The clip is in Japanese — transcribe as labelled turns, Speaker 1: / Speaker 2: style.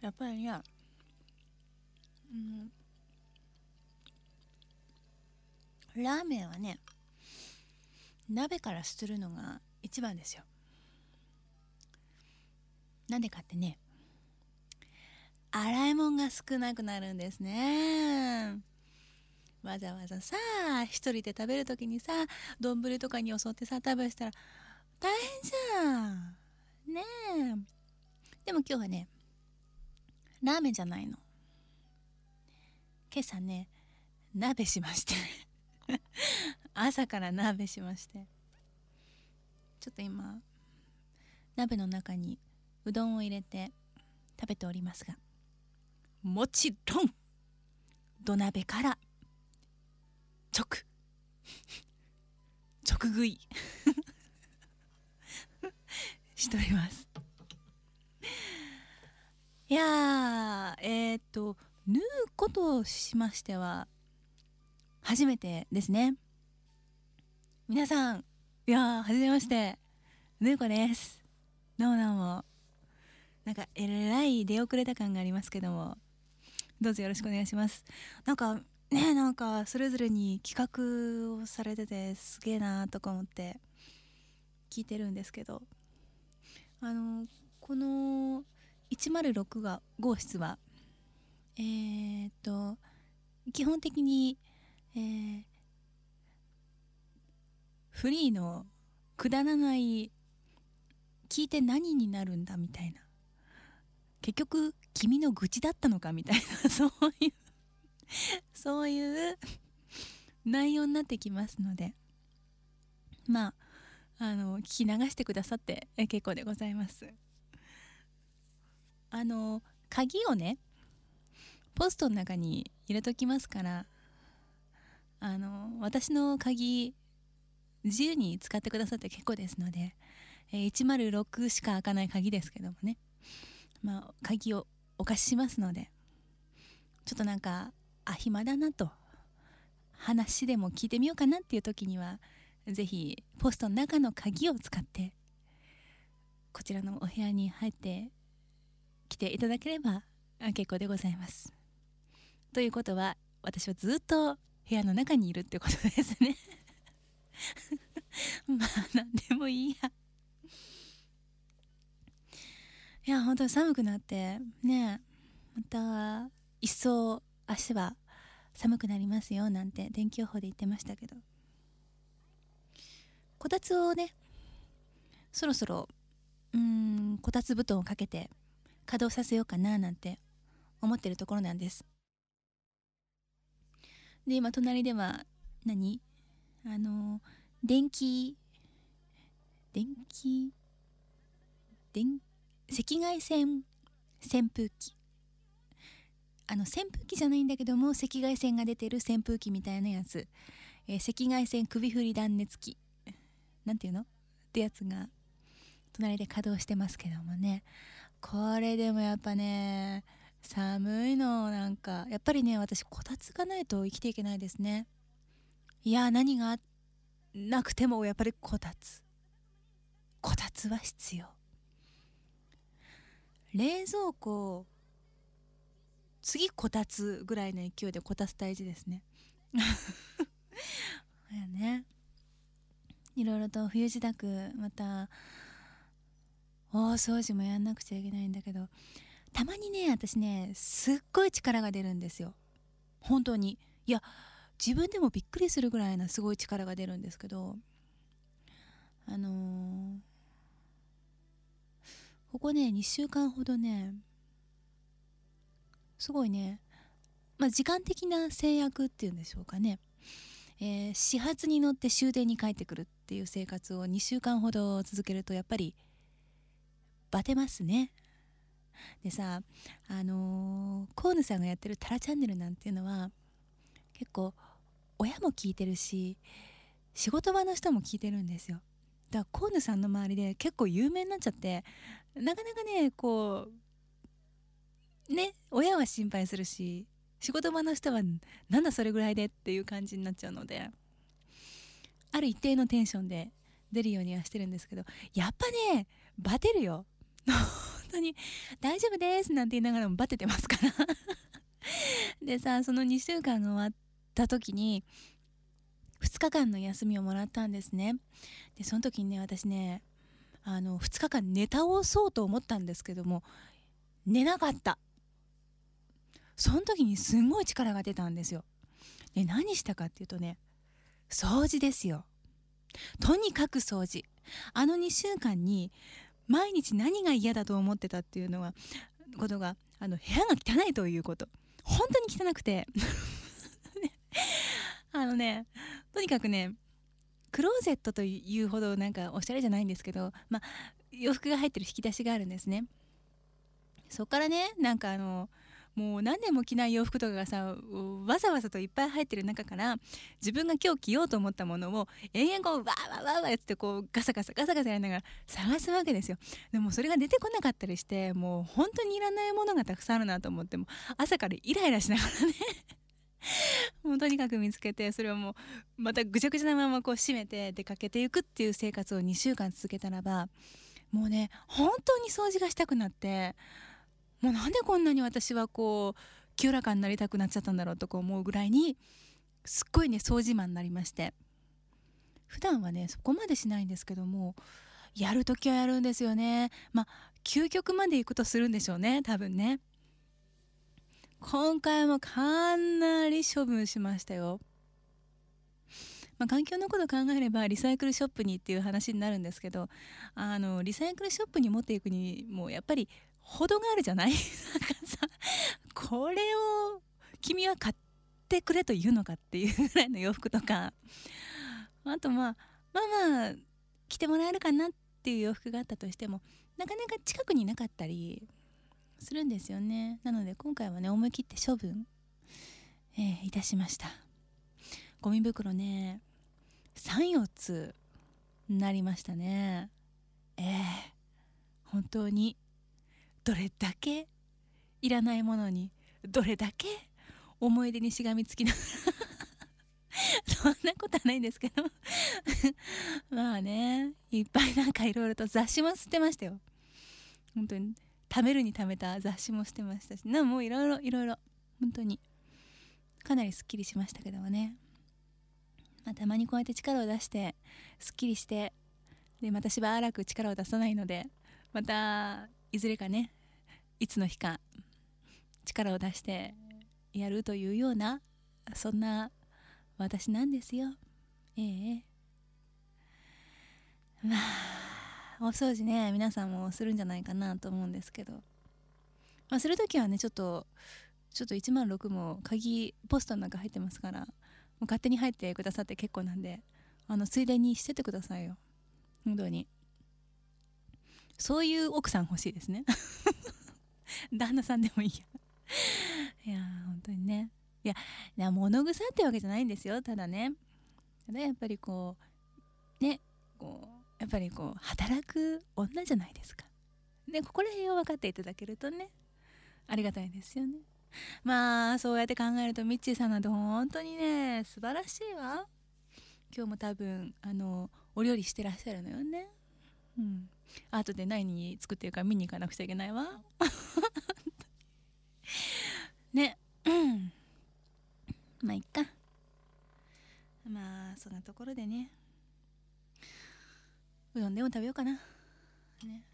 Speaker 1: やっぱりね、うん、ラーメンはね、鍋からするのが一番ですよ。なんでかってね、洗い物が少なくなるんですね。わざわざさ、一人で食べるときにさ、丼とかによそってさ、食べしたら大変じゃん。ねえ。でも今日はね、ラーメンじゃないの。今朝ね、鍋しまして朝から鍋しまして。ちょっと今、鍋の中にうどんを入れて食べておりますが、もちろん土鍋から直食いしております。いやー、縫うことしましては初めてですね。皆さん、いやー、はじめまして、ぬうこです。どうも。なんかえらい出遅れた感がありますけども、どうぞよろしくお願いします。なんかね、なんかそれぞれに企画をされててすげえなーとか思って聞いてるんですけど、この106が号室は基本的に、フリーのくだらない聞いて何になるんだみたいな、結局君の愚痴だったのかみたいなそういう内容になってきますので、まあ聞き流してくださって結構でございます。鍵をね、ポストの中に入れときますから、私の鍵自由に使ってくださって結構ですので、106しか開かない鍵ですけどもね、まあ鍵をお貸ししますので、ちょっとなんか暇だなと、話でも聞いてみようかなっていう時にはぜひポストの中の鍵を使ってこちらのお部屋に入ってきていただければ結構でございます。ということは私はずっと部屋の中にいるってことですねまあ何でもいいや。いや本当に寒くなってね、また一層明日は寒くなりますよなんて天気予報で言ってましたけど、こたつをね、そろそろこたつ布団をかけて稼働させようかななんて思ってるところなんです。で今隣ではあの電気電気電赤外線扇風機、扇風機じゃないんだけども赤外線が出てる扇風機みたいなやつ、赤外線首振り断熱器なんていうのってやつが隣で稼働してますけどもね、これでもやっぱね寒いの。なんかやっぱりね、私こたつがないと生きていけないですね。いや何がなくてもやっぱりこたつは必要。冷蔵庫次こたつぐらいの勢いでこたつ大事ですねやね、いろいろと冬支度また大掃除もやんなくちゃいけないんだけど、たまにね私ねすっごい力が出るんですよ、本当に。いや自分でもびっくりするぐらいなすごい力が出るんですけど、ここね2週間ほどねすごいね、時間的な制約っていうんでしょうかね、始発に乗って終電に帰ってくるっていう生活を2週間ほど続けるとやっぱりバテますね。でさ、コーヌさんがやってるタラチャンネルなんていうのは結構親も聞いてるし仕事場の人も聞いてるんですよ。だからコーヌさんの周りで結構有名になっちゃって、なかなかねこうね親は心配するし仕事場の人はなんだそれぐらいでっていう感じになっちゃうので、ある一定のテンションで出るようにはしてるんですけど、やっぱねバテるよ本当に大丈夫ですなんて言いながらもバテてますからでさ、その2週間が終わった時に2日間の休みをもらったんですね。でその時にね、私ね、2日間寝倒そうと思ったんですけども、寝なかった。その時にすんごい力が出たんですよ。で何したかっていうとね、掃除ですよ。とにかく掃除。2週間に毎日何が嫌だと思ってたっていうのはことが、部屋が汚いということ。本当に汚くてとにかくね、クローゼットというほどなんかおしゃれじゃないんですけど、洋服が入ってる引き出しがあるんですね。そっからね、もう何年も着ない洋服とかがさ、わざわざといっぱい入ってる中から、自分が今日着ようと思ったものを延々こうわーわーわーわーやってこうガサガサガサガサやりながら探すわけですよ。でもそれが出てこなかったりして、もう本当にいらないものがたくさんあるなと思って、も朝からイライラしながらねもうとにかく見つけて、それをもうまたぐちゃぐちゃなままこう閉めて出かけていくっていう生活を2週間続けたらば、もうね、本当に掃除がしたくなって、もうなんでこんなに私はこう清らかになりたくなっちゃったんだろうとか思うぐらいに、すっごいね掃除マンになりまして、普段はねそこまでしないんですけども、やるときはやるんですよね。究極まで行くとするんでしょうね、多分ね。今回もかなり処分しましたよ。環境のことを考えればリサイクルショップにっていう話になるんですけど、リサイクルショップに持っていくにもやっぱり程があるじゃないなんかさ、これを君は買ってくれと言うのかっていうぐらいの洋服とか、あと着てもらえるかなっていう洋服があったとしても、なかなか近くになかったりするんですよね。なので今回はね、思い切って処分、いたしました。ゴミ袋ね、3、4つになりましたね。本当にどれだけいらないものにどれだけ思い出にしがみつきながらそんなことはないんですけどいっぱいいろいろと雑誌も捨てましたよ。本当に貯めるに貯めた雑誌も捨てましたし、もういろいろ本当にかなりすっきりしましたけどもね。たまにこうやって力を出してすっきりして、でまたしばらく力を出さないので、またいずれかね、いつの日か力を出してやるというような、そんな私なんですよ。お掃除ね、皆さんもするんじゃないかなと思うんですけど、するときはね、ちょっと106も鍵ポストの中入ってますから、もう勝手に入ってくださって結構なんで、ついでにしててくださいよ。本当にそういう奥さん欲しいですね旦那さんでもいいや。いや本当にね、いや物腐ってわけじゃないんですよ。ただやっぱりこうね、やっぱり働く女じゃないですか。でここら辺を分かっていただけるとね、ありがたいですよね。そうやって考えるとミッチーさんなんて本当にね、素晴らしいわ。今日も多分お料理してらっしゃるのよね。後で何作ってるか見に行かなくちゃいけないわね。いっか。そんなところでね、うどんでも食べようかなね。